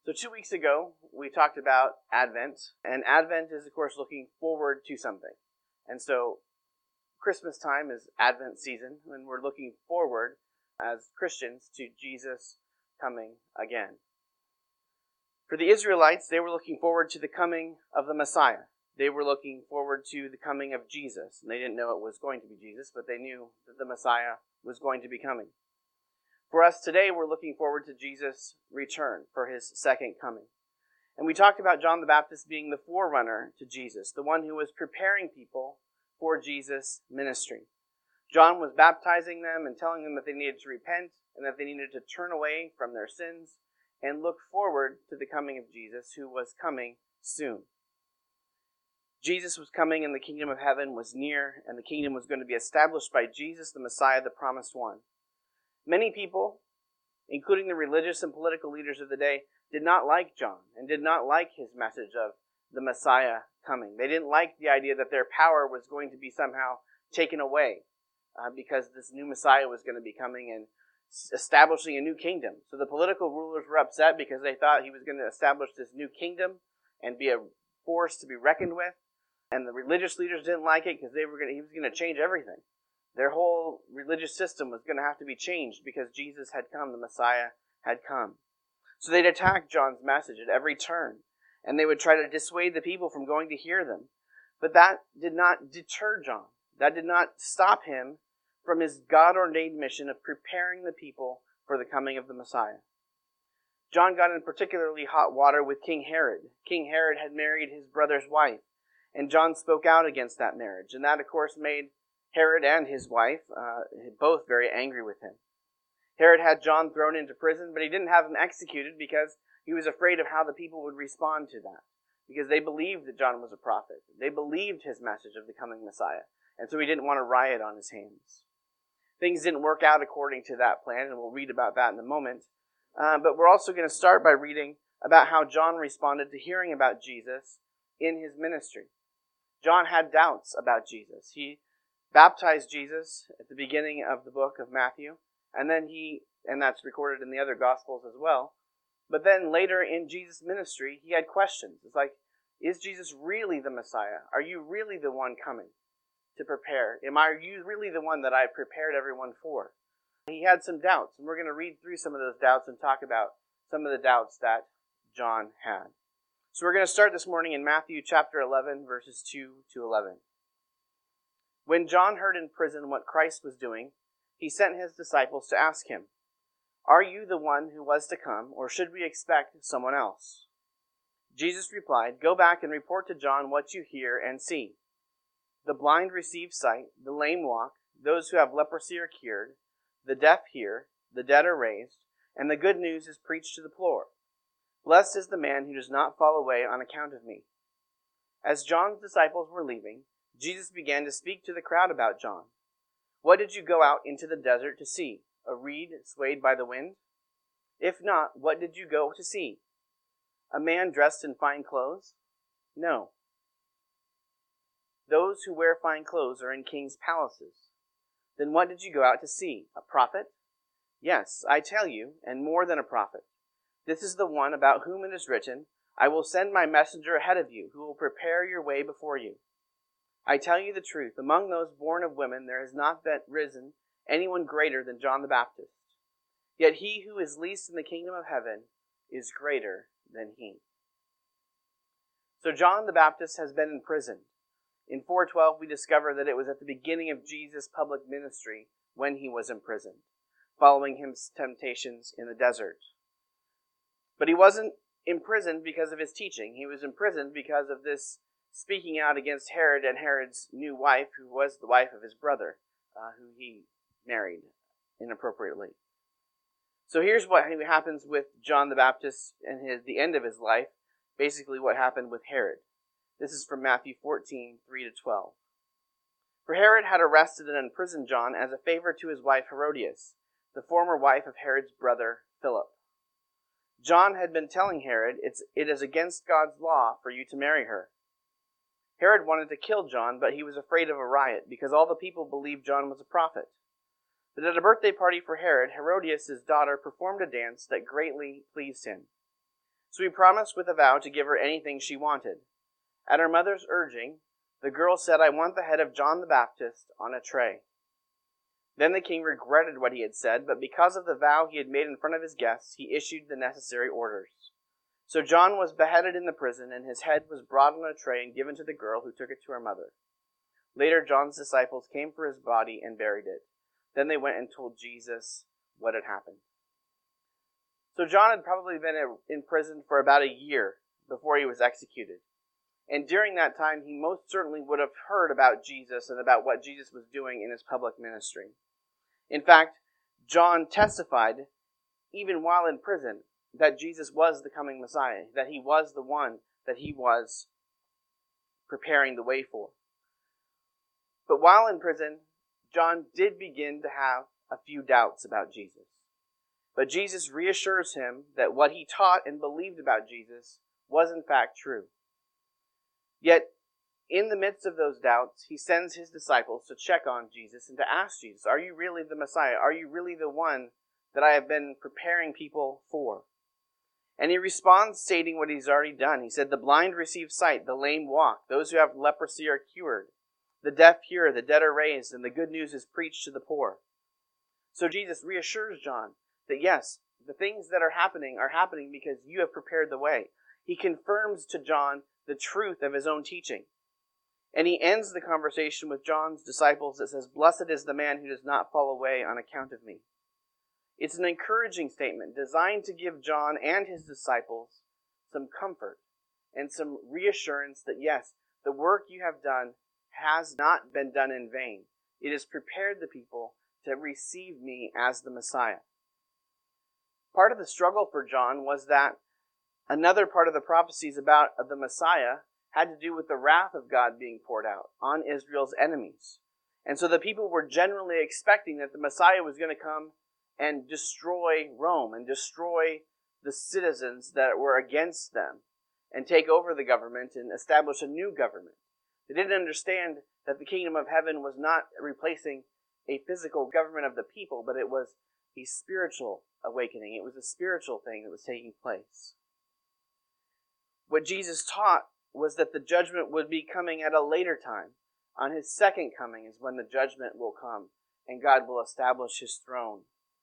So 2 weeks ago, we talked about Advent, and Advent is, of course, looking forward to something. And so Christmas time is Advent season, and we're looking forward as Christians to Jesus coming again. For the Israelites, they were looking forward to the coming of the Messiah. They were looking forward to the coming of Jesus. And they didn't know it was going to be Jesus, but they knew that the Messiah was going to be coming. For us today, we're looking forward to Jesus' return for his second coming. And we talked about John the Baptist being the forerunner to Jesus, the one who was preparing people for Jesus' ministry. John was baptizing them and telling them that they needed to repent and that they needed to turn away from their sins and look forward to the coming of Jesus, who was coming soon. Jesus was coming and the kingdom of heaven was near, and the kingdom was going to be established by Jesus, the Messiah, the promised one. Many people, including the religious and political leaders of the day, did not like John and did not like his message of the Messiah coming. They didn't like the idea that their power was going to be somehow taken away because this new Messiah was going to be coming and establishing a new kingdom. So the political rulers were upset because they thought he was going to establish this new kingdom and be a force to be reckoned with. And the religious leaders didn't like it because he was going to change everything. Their whole religious system was going to have to be changed because Jesus had come, the Messiah had come. So they'd attack John's message at every turn, and they would try to dissuade the people from going to hear them. But that did not deter John. That did not stop him from his God-ordained mission of preparing the people for the coming of the Messiah. John got in particularly hot water with King Herod. King Herod had married his brother's wife, and John spoke out against that marriage. And that, of course, made Herod and his wife both very angry with him. Herod had John thrown into prison, but he didn't have him executed because he was afraid of how the people would respond to that, because they believed that John was a prophet. They believed his message of the coming Messiah, and so he didn't want a riot on his hands. Things didn't work out according to that plan, and we'll read about that in a moment. But we're also going to start by reading about how John responded to hearing about Jesus in his ministry. John had doubts about Jesus. He baptized Jesus at the beginning of the book of Matthew, and that's recorded in the other Gospels as well. But then later in Jesus' ministry, he had questions. It's like, is Jesus really the Messiah? Are you really the one coming to prepare? Are you really the one that I prepared everyone for? He had some doubts, and we're going to read through some of those doubts and talk about some of the doubts that John had. So we're going to start this morning in Matthew chapter 11, verses 2 to 11. When John heard in prison what Christ was doing, he sent his disciples to ask him, "Are you the one who was to come, or should we expect someone else?" Jesus replied, "Go back and report to John what you hear and see. The blind receive sight, the lame walk, those who have leprosy are cured, the deaf hear, the dead are raised, and the good news is preached to the poor. Blessed is the man who does not fall away on account of me." As John's disciples were leaving, Jesus began to speak to the crowd about John. "What did you go out into the desert to see? A reed swayed by the wind? If not, what did you go to see? A man dressed in fine clothes? No. Those who wear fine clothes are in kings' palaces. Then what did you go out to see? A prophet? Yes, I tell you, and more than a prophet. This is the one about whom it is written, 'I will send my messenger ahead of you, who will prepare your way before you.' I tell you the truth, among those born of women there has not yet risen anyone greater than John the Baptist. Yet he who is least in the kingdom of heaven is greater than he." So John the Baptist has been in prison. In 4:12 we discover that it was at the beginning of Jesus' public ministry when he was imprisoned, following his temptations in the desert. But he wasn't imprisoned because of his teaching. He was imprisoned because of this speaking out against Herod and Herod's new wife, who was the wife of his brother, who he married inappropriately. So here's what happens with John the Baptist and the end of his life, basically what happened with Herod. This is from Matthew 14, 3 to 12. For Herod had arrested and imprisoned John as a favor to his wife Herodias, the former wife of Herod's brother Philip. John had been telling Herod, it is against God's law for you to marry her. Herod wanted to kill John, but he was afraid of a riot because all the people believed John was a prophet. But at a birthday party for Herod, Herodias' daughter performed a dance that greatly pleased him. So he promised with a vow to give her anything she wanted. At her mother's urging, the girl said, "I want the head of John the Baptist on a tray." Then the king regretted what he had said, but because of the vow he had made in front of his guests, he issued the necessary orders. So John was beheaded in the prison, and his head was brought on a tray and given to the girl, who took it to her mother. Later, John's disciples came for his body and buried it. Then they went and told Jesus what had happened. So John had probably been in prison for about a year before he was executed. And during that time, he most certainly would have heard about Jesus and about what Jesus was doing in his public ministry. In fact, John testified, even while in prison, that Jesus was the coming Messiah, that he was the one that he was preparing the way for. But while in prison, John did begin to have a few doubts about Jesus. But Jesus reassures him that what he taught and believed about Jesus was in fact true. Yet, in the midst of those doubts, he sends his disciples to check on Jesus and to ask Jesus, "Are you really the Messiah? Are you really the one that I have been preparing people for?" And he responds stating what he's already done. He said, "The blind receive sight, the lame walk, those who have leprosy are cured, the deaf hear, the dead are raised, and the good news is preached to the poor." So Jesus reassures John that yes, the things that are happening because you have prepared the way. He confirms to John the truth of his own teaching. And he ends the conversation with John's disciples that says, "Blessed is the man who does not fall away on account of me." It's an encouraging statement designed to give John and his disciples some comfort and some reassurance that yes, the work you have done has not been done in vain. It has prepared the people to receive me as the Messiah. Part of the struggle for John was that another part of the prophecies about the Messiah had to do with the wrath of God being poured out on Israel's enemies. And so the people were generally expecting that the Messiah was going to come and destroy Rome and destroy the citizens that were against them and take over the government and establish a new government. They didn't understand that the kingdom of heaven was not replacing a physical government of the people, but it was a spiritual awakening. It was a spiritual thing that was taking place. What Jesus taught was that the judgment would be coming at a later time. On his second coming is when the judgment will come, and God will establish his throne.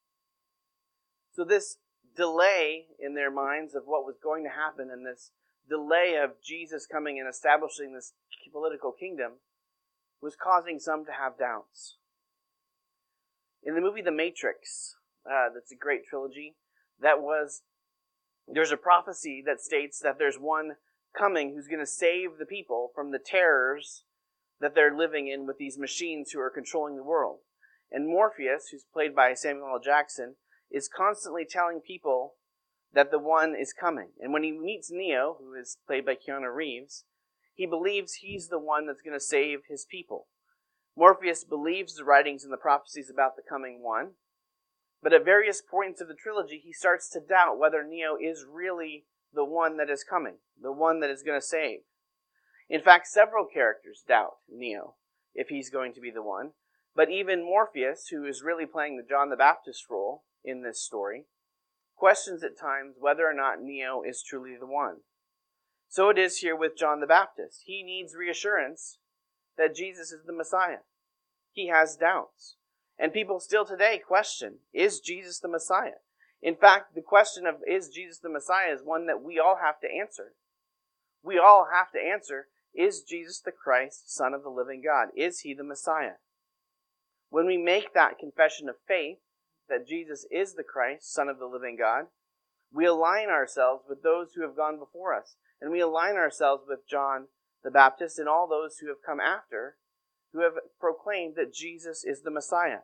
So this delay in their minds of what was going to happen, and this delay of Jesus coming and establishing this political kingdom, was causing some to have doubts. In the movie The Matrix, that's a great trilogy, there's a prophecy that states that there's one coming who's going to save the people from the terrors that they're living in with these machines who are controlling the world. And Morpheus, who's played by Samuel L. Jackson, is constantly telling people that the one is coming. And when he meets Neo, who is played by Keanu Reeves, he believes he's the one that's going to save his people. Morpheus believes the writings and the prophecies about the coming one, but at various points of the trilogy, he starts to doubt whether Neo is really the one that is coming, the one that is going to save. In fact, several characters doubt Neo, if he's going to be the one. But even Morpheus, who is really playing the John the Baptist role in this story, questions at times whether or not Neo is truly the one. So it is here with John the Baptist. He needs reassurance that Jesus is the Messiah. He has doubts. And people still today question, is Jesus the Messiah? In fact, the question of is Jesus the Messiah is one that we all have to answer. We all have to answer, is Jesus the Christ, Son of the living God? Is he the Messiah? When we make that confession of faith, that Jesus is the Christ, Son of the living God, we align ourselves with those who have gone before us. And we align ourselves with John the Baptist and all those who have come after, who have proclaimed that Jesus is the Messiah.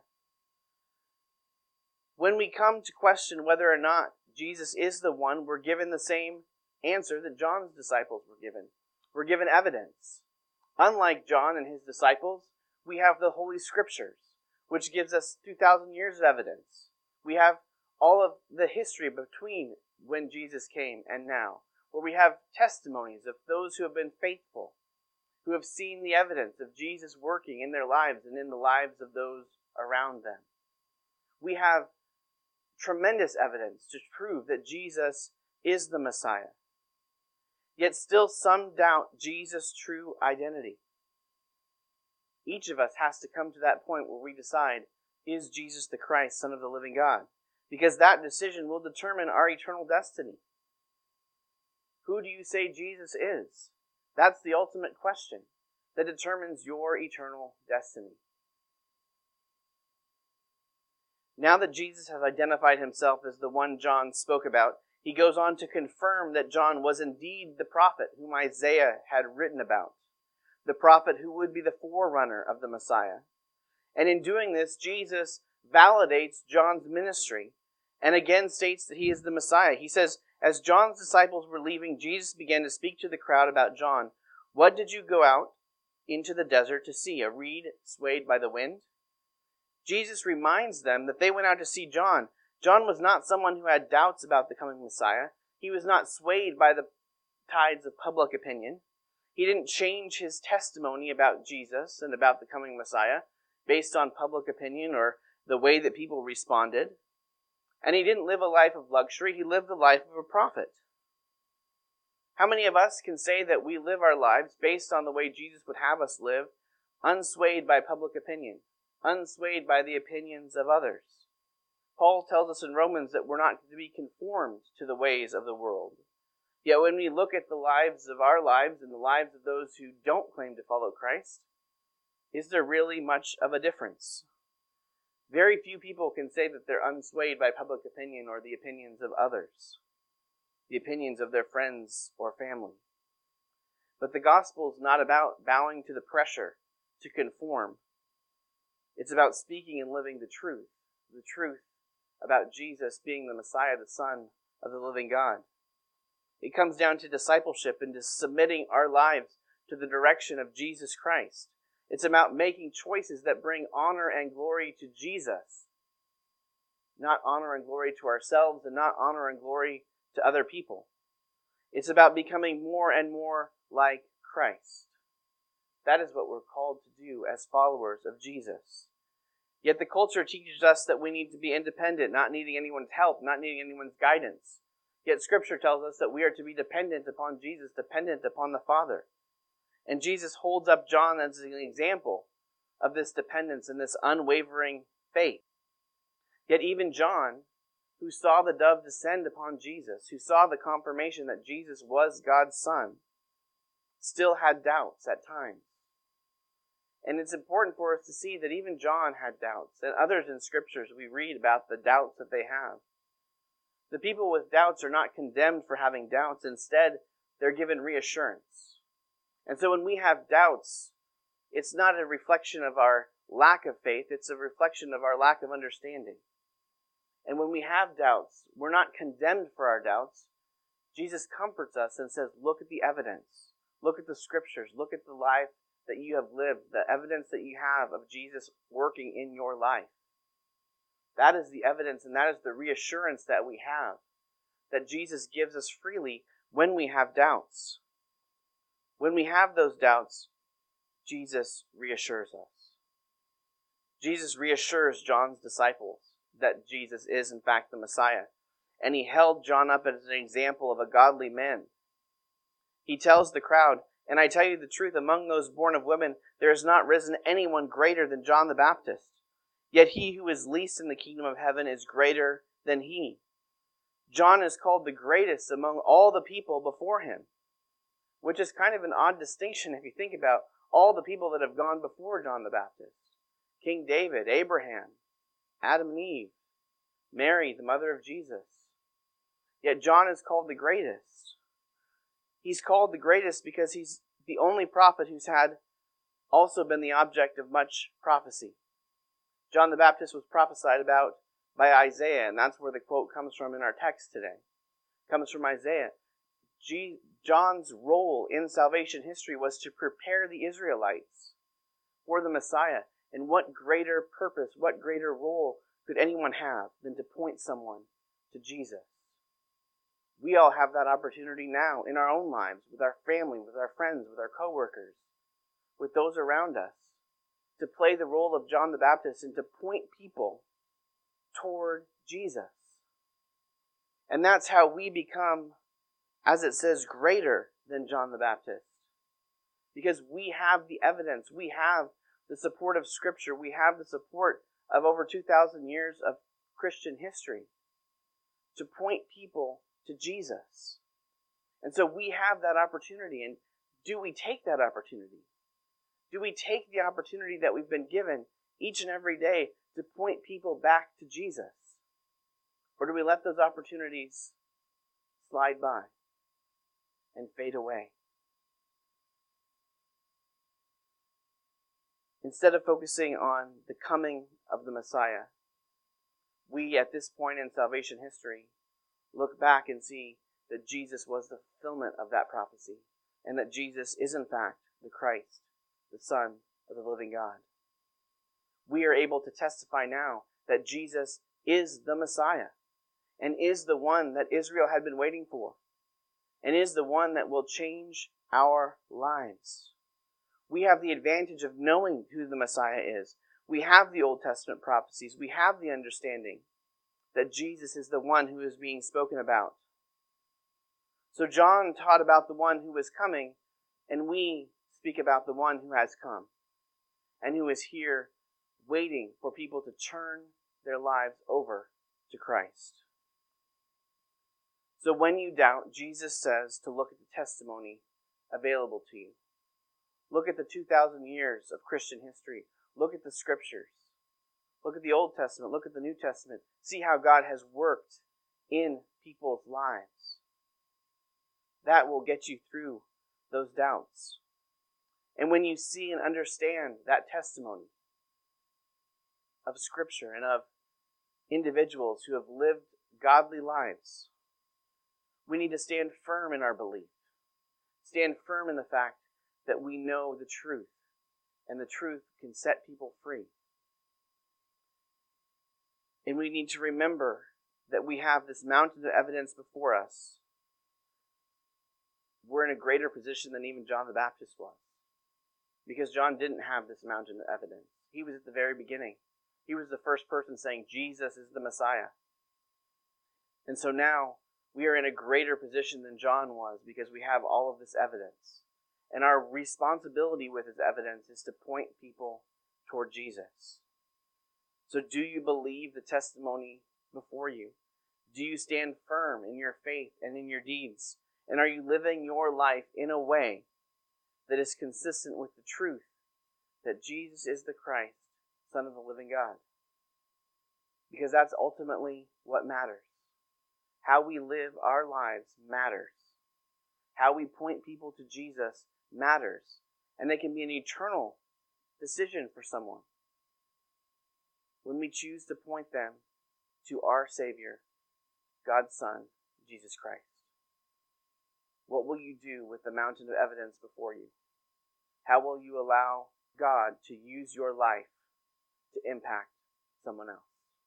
When we come to question whether or not Jesus is the one, we're given the same answer that John's disciples were given. We're given evidence. Unlike John and his disciples, we have the Holy Scriptures, which gives us 2,000 years of evidence. We have all of the history between when Jesus came and now, where we have testimonies of those who have been faithful, who have seen the evidence of Jesus working in their lives and in the lives of those around them. We have tremendous evidence to prove that Jesus is the Messiah. Yet still some doubt Jesus' true identity. Each of us has to come to that point where we decide, is Jesus the Christ, Son of the living God? Because that decision will determine our eternal destiny. Who do you say Jesus is? That's the ultimate question that determines your eternal destiny. Now that Jesus has identified himself as the one John spoke about, he goes on to confirm that John was indeed the prophet whom Isaiah had written about, the prophet who would be the forerunner of the Messiah. And in doing this, Jesus validates John's ministry and again states that he is the Messiah. He says, as John's disciples were leaving, Jesus began to speak to the crowd about John. What did you go out into the desert to see? A reed swayed by the wind? Jesus reminds them that they went out to see John. John was not someone who had doubts about the coming Messiah. He was not swayed by the tides of public opinion. He didn't change his testimony about Jesus and about the coming Messiah based on public opinion or the way that people responded. And he didn't live a life of luxury. He lived the life of a prophet. How many of us can say that we live our lives based on the way Jesus would have us live, unswayed by public opinion, unswayed by the opinions of others? Paul tells us in Romans that we're not to be conformed to the ways of the world. Yet when we look at the lives of our lives and the lives of those who don't claim to follow Christ, is there really much of a difference? Very few people can say that they're unswayed by public opinion or the opinions of others, the opinions of their friends or family. But the gospel is not about bowing to the pressure to conform. It's about speaking and living the truth about Jesus being the Messiah, the Son of the living God. It comes down to discipleship and to submitting our lives to the direction of Jesus Christ. It's about making choices that bring honor and glory to Jesus, not honor and glory to ourselves and not honor and glory to other people. It's about becoming more and more like Christ. That is what we're called to do as followers of Jesus. Yet the culture teaches us that we need to be independent, not needing anyone's help, not needing anyone's guidance. Yet Scripture tells us that we are to be dependent upon Jesus, dependent upon the Father. And Jesus holds up John as an example of this dependence and this unwavering faith. Yet even John, who saw the dove descend upon Jesus, who saw the confirmation that Jesus was God's Son, still had doubts at times. And it's important for us to see that even John had doubts, and others in Scriptures we read about the doubts that they have. The people with doubts are not condemned for having doubts. Instead, they're given reassurance. And so when we have doubts, it's not a reflection of our lack of faith, it's a reflection of our lack of understanding. And when we have doubts, we're not condemned for our doubts. Jesus comforts us and says, look at the evidence. Look at the Scriptures. Look at the life that you have lived, the evidence that you have of Jesus working in your life. That is the evidence and that is the reassurance that we have, that Jesus gives us freely when we have doubts. When we have those doubts, Jesus reassures us. Jesus reassures John's disciples that Jesus is in fact the Messiah. And he held John up as an example of a godly man. He tells the crowd, and I tell you the truth, among those born of women, there has not risen anyone greater than John the Baptist. Yet he who is least in the kingdom of heaven is greater than he. John is called the greatest among all the people before him, which is kind of an odd distinction if you think about all the people that have gone before John the Baptist. King David, Abraham, Adam and Eve, Mary, the mother of Jesus. Yet John is called the greatest. He's called the greatest because he's the only prophet who's had also been the object of much prophecy. John the Baptist was prophesied about by Isaiah, and that's where the quote comes from in our text today. It comes from Isaiah. John's role in salvation history was to prepare the Israelites for the Messiah. And what greater purpose, what greater role could anyone have than to point someone to Jesus? We all have that opportunity now in our own lives, with our family, with our friends, with our coworkers, with those around us, to play the role of John the Baptist and to point people toward Jesus. And that's how we become, as it says, greater than John the Baptist. Because we have the evidence, we have the support of Scripture, we have the support of over 2,000 years of Christian history to point people to Jesus. And so we have that opportunity. And do we take that opportunity? Do we take the opportunity that we've been given each and every day to point people back to Jesus? Or do we let those opportunities slide by and fade away? Instead of focusing on the coming of the Messiah, we at this point in salvation history look back and see that Jesus was the fulfillment of that prophecy, and that Jesus is in fact the Christ, the Son of the living God. We are able to testify now that Jesus is the Messiah, and is the one that Israel had been waiting for, and is the one that will change our lives. We have the advantage of knowing who the Messiah is. We have the Old Testament prophecies. We have the understanding that Jesus is the one who is being spoken about. So John taught about the one who was coming, and we speak about the one who has come, and who is here waiting for people to turn their lives over to Christ. So when you doubt, Jesus says to look at the testimony available to you. Look at the 2,000 years of Christian history. Look at the Scriptures. Look at the Old Testament. Look at the New Testament. See how God has worked in people's lives. That will get you through those doubts. And when you see and understand that testimony of Scripture and of individuals who have lived godly lives, we need to stand firm in our belief. Stand firm in the fact that we know the truth, and the truth can set people free. And we need to remember that we have this mountain of evidence before us. We're in a greater position than even John the Baptist was, because John didn't have this mountain of evidence. He was at the very beginning. He was the first person saying, Jesus is the Messiah. And so now we are in a greater position than John was, because we have all of this evidence. And our responsibility with this evidence is to point people toward Jesus. So do you believe the testimony before you? Do you stand firm in your faith and in your deeds? And are you living your life in a way that is consistent with the truth that Jesus is the Christ, Son of the living God? Because that's ultimately what matters. How we live our lives matters. How we point people to Jesus matters. And they can be an eternal decision for someone when we choose to point them to our Savior, God's Son, Jesus Christ. What will you do with the mountain of evidence before you? How will you allow God to use your life to impact someone else?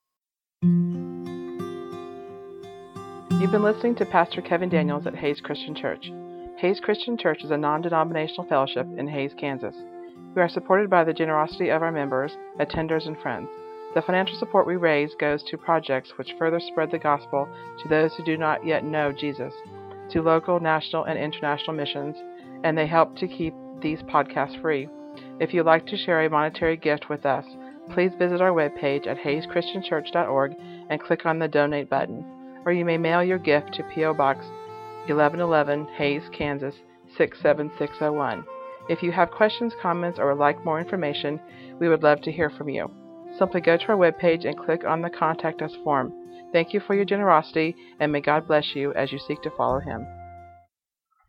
You've been listening to Pastor Kevin Daniels at Hays Christian Church. Hays Christian Church is a non-denominational fellowship in Hays, Kansas. We are supported by the generosity of our members, attenders, and friends. The financial support we raise goes to projects which further spread the gospel to those who do not yet know Jesus, to local, national, and international missions, and they help to keep these podcasts free. If you'd like to share a monetary gift with us, please visit our webpage at hayschristianchurch.org and click on the Donate button, or you may mail your gift to P.O. Box 1111, Hays, Kansas 67601. If you have questions, comments, or would like more information, we would love to hear from you. Simply go to our webpage and click on the Contact Us form. Thank you for your generosity, and may God bless you as you seek to follow Him.